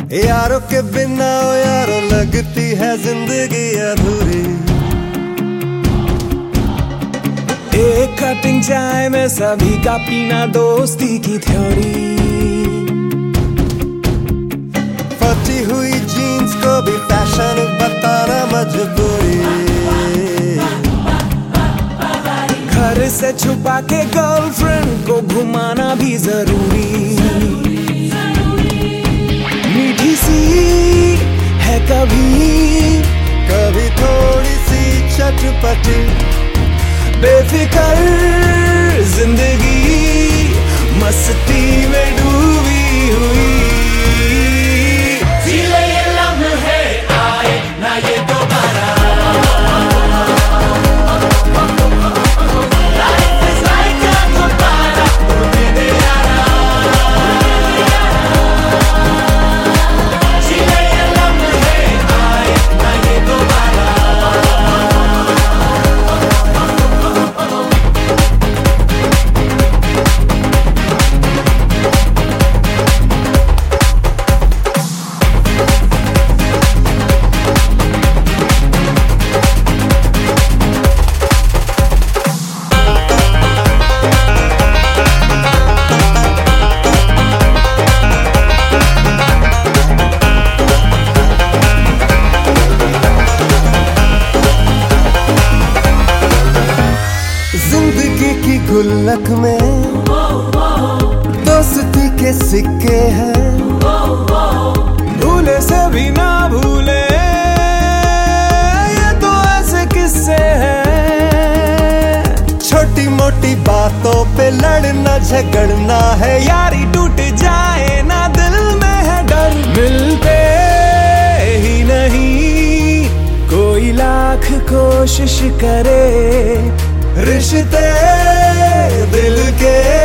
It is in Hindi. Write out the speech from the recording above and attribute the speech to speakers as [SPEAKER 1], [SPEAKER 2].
[SPEAKER 1] यारों के बिना ओ यारों लगती है जिंदगी अधूरी।
[SPEAKER 2] एक कटिंग चाय में सभी का पीना दोस्ती की थ्योरी।
[SPEAKER 1] फटी हुई जीन्स को भी फैशन बताना मजबूरी।
[SPEAKER 2] घर से छुपा के गर्लफ्रेंड को घुमाना भी जरूरी। मीठी सी है कभी
[SPEAKER 1] कभी थोड़ी सी चटपटी।
[SPEAKER 2] बेफिकर जिंदगी मस्ती में डूबी हुई।
[SPEAKER 3] जीले ये लम्हे आए ना ये दोबारा। Life is like a दोबारा होने दे यारा। जीले ये लम्हे आए ना ये दोबारा।
[SPEAKER 1] जिंदगी की गुल्लक में दोस्ती के सिक्के हैं।
[SPEAKER 2] भूले से भी ना भूले ये तो ऐसे किस्से हैं।
[SPEAKER 1] छोटी मोटी बातों पे लड़ना झगड़ना है।
[SPEAKER 2] यारी टूट जाए ना दिल में है डर। मिलते ही नहीं कोई लाख कोशिश करे।
[SPEAKER 1] रिश्ते दिल के